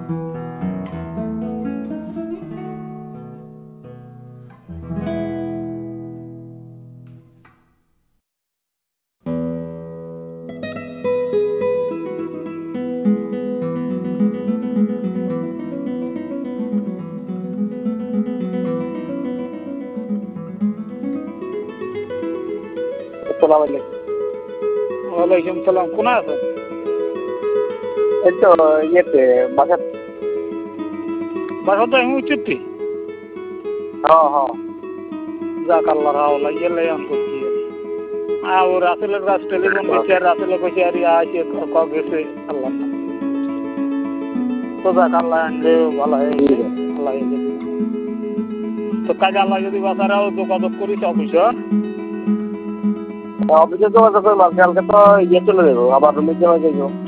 ওয়ালাইকুম সালাম। কোন আছেন? এই তো ইয়েতে বাসা। বাসা তো আমি উচিত। হ্যাঁ হ্যাঁ। যাক আল্লাহর হাওলা ইয়েলে অন করছি। ও রাসেলের কাছ টেলিফোন করছি আর রাসেলে কইছে আর আসে গেছে আল্লাহ না। তো যাক আল্লাহ আনলে ভালো হয়ে গেছে। আল্লাহ তো কাজে আল্লাহ যদি বাসারাও যোগাযোগ করিস অফিসে। অফিসে যোগাযোগ করবো, কালকে তো ইয়ে চলে যাবো, আবার রুমে জমা যাবো।